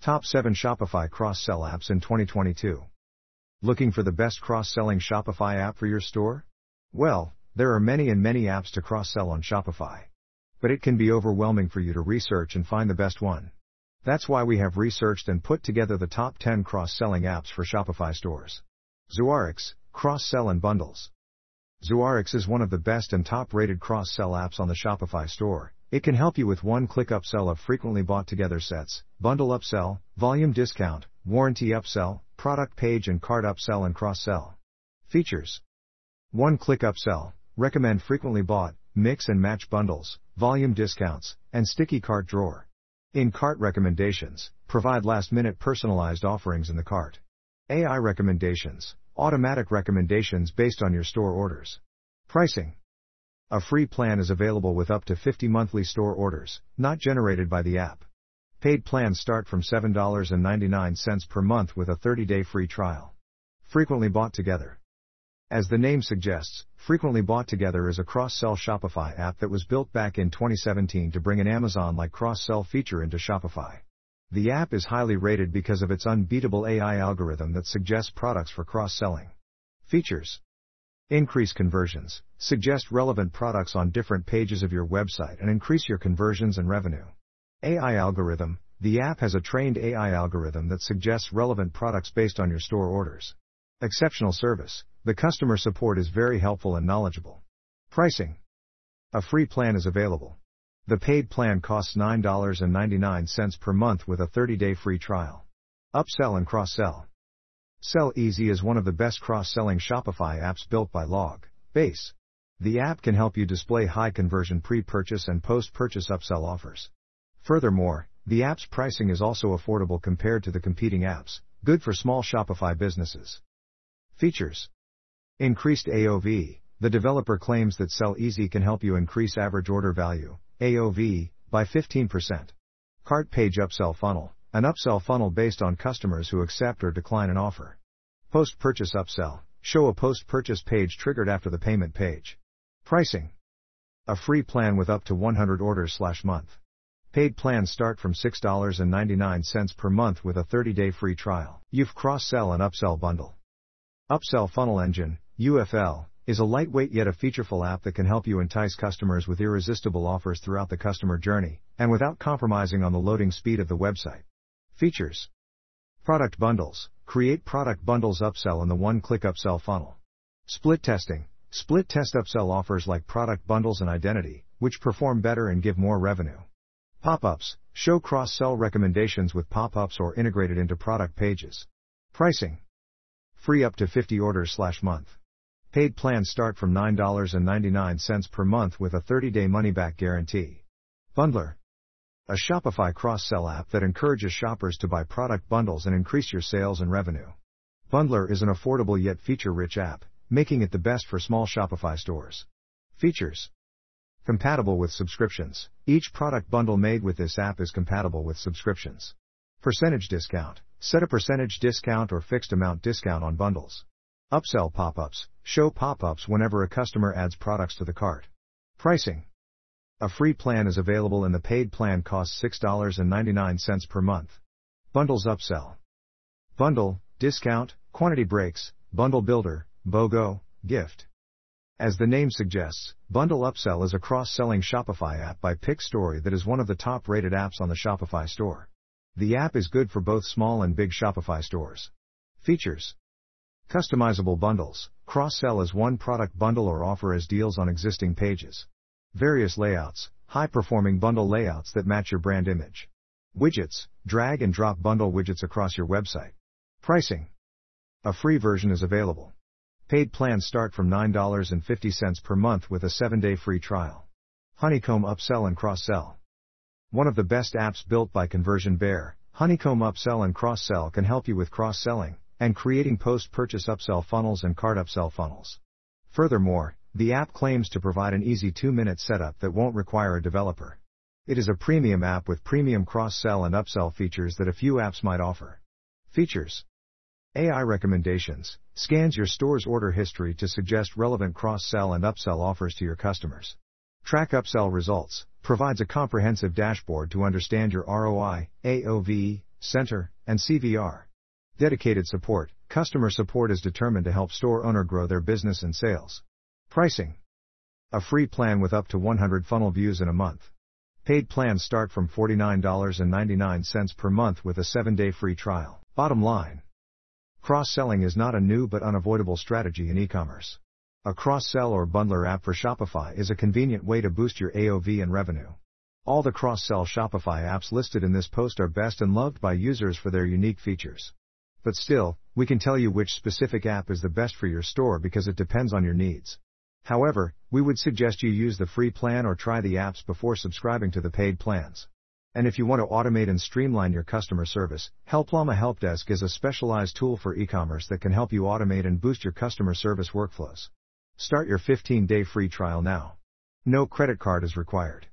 Top 7 Shopify Cross-Sell Apps in 2022. Looking for the best cross-selling Shopify app for your store? Well, there are many apps to cross-sell on Shopify. But it can be overwhelming for you to research and find the best one. That's why we have researched and put together the top 10 cross-selling apps for Shopify stores. Zuarix, Cross-Sell and Bundles. Zuarix is one of the best and top-rated cross-sell apps on the Shopify store. It can help you with one-click upsell of frequently bought together sets, bundle upsell, volume discount, warranty upsell, product page and cart upsell and cross-sell. Features: one-click upsell, recommend frequently bought, mix and match bundles, volume discounts, and sticky cart drawer. In-cart recommendations, provide last-minute personalized offerings in the cart. AI recommendations, automatic recommendations based on your store orders. Pricing: a free plan is available with up to 50 monthly store orders, not generated by the app. Paid plans start from $7.99 per month with a 30-day free trial. Frequently bought together. As the name suggests, Frequently Bought Together is a cross-sell Shopify app that was built back in 2017 to bring an Amazon-like cross-sell feature into Shopify. The app is highly rated because of its unbeatable AI algorithm that suggests products for cross-selling. Features: increase conversions, suggest relevant products on different pages of your website and increase your conversions and revenue. AI algorithm: the app has a trained AI algorithm that suggests relevant products based on your store orders. Exceptional service: the customer support is very helpful and knowledgeable. Pricing: a free plan is available. The paid plan costs $9.99 per month with a 30-day free trial. Upsell and cross-sell. Sell Easy is one of the best cross-selling Shopify apps built by Logbase. The app can help you display high-conversion pre-purchase and post-purchase upsell offers. Furthermore, the app's pricing is also affordable compared to the competing apps, good for small Shopify businesses. Features: increased AOV. The developer claims that Sell Easy can help you increase average order value, AOV, by 15%. Cart page upsell funnel. An upsell funnel based on customers who accept or decline an offer. Post-purchase upsell. Show a post-purchase page triggered after the payment page. Pricing: a free plan with up to 100 orders/month. Paid plans start from $6.99 per month with a 30-day free trial. You've cross-sell and upsell bundle. Upsell Funnel Engine, UFL, is a lightweight yet a featureful app that can help you entice customers with irresistible offers throughout the customer journey, and without compromising on the loading speed of the website. Features: product bundles. Create product bundles upsell in the one-click upsell funnel. Split testing. Split test upsell offers like product bundles and identity, which perform better and give more revenue. Pop-ups. Show cross-sell recommendations with pop-ups or integrated into product pages. Pricing: free up to 50 orders/month. Paid plans start from $9.99 per month with a 30-day money-back guarantee. Bundler. A Shopify cross-sell app that encourages shoppers to buy product bundles and increase your sales and revenue. Bundler is an affordable yet feature-rich app, making it the best for small Shopify stores. Features: compatible with subscriptions. Each product bundle made with this app is compatible with subscriptions. Percentage discount. Set a percentage discount or fixed amount discount on bundles. Upsell pop-ups. Show pop-ups whenever a customer adds products to the cart. Pricing: a free plan is available and the paid plan costs $6.99 per month. Bundles upsell. Bundle, discount, quantity breaks, bundle builder, BOGO, gift. As the name suggests, Bundle Upsell is a cross-selling Shopify app by PickStory that is one of the top-rated apps on the Shopify store. The app is good for both small and big Shopify stores. Features: customizable bundles. Cross-sell as one product bundle or offer as deals on existing pages. Various layouts. High-performing bundle layouts that match your brand image. Widgets. Drag and drop bundle widgets across your website. Pricing: a free version is available. Paid plans start from $9.50 per month with a 7-day free trial. Honeycomb Upsell and Cross-Sell. One of the best apps built by Conversion Bear, Honeycomb Upsell and Cross-Sell can help you with cross-selling and creating post-purchase upsell funnels and cart upsell funnels. Furthermore, the app claims to provide an easy 2-minute setup that won't require a developer. It is a premium app with premium cross-sell and upsell features that a few apps might offer. Features: AI recommendations. Scans your store's order history to suggest relevant cross-sell and upsell offers to your customers. Track upsell results. Provides a comprehensive dashboard to understand your ROI, AOV, Center, and CVR. Dedicated support. Customer support is determined to help store owner grow their business and sales. Pricing. A free plan with up to 100 funnel views in a month. Paid plans start from $49.99 per month with a 7-day free trial. Bottom line. Cross-selling is not a new but unavoidable strategy in e-commerce. A cross-sell or bundler app for Shopify is a convenient way to boost your AOV and revenue. All the cross-sell Shopify apps listed in this post are best and loved by users for their unique features. But still, we can tell you which specific app is the best for your store because it depends on your needs. However, we would suggest you use the free plan or try the apps before subscribing to the paid plans. And if you want to automate and streamline your customer service, Helplama Helpdesk is a specialized tool for e-commerce that can help you automate and boost your customer service workflows. Start your 15-day free trial now. No credit card is required.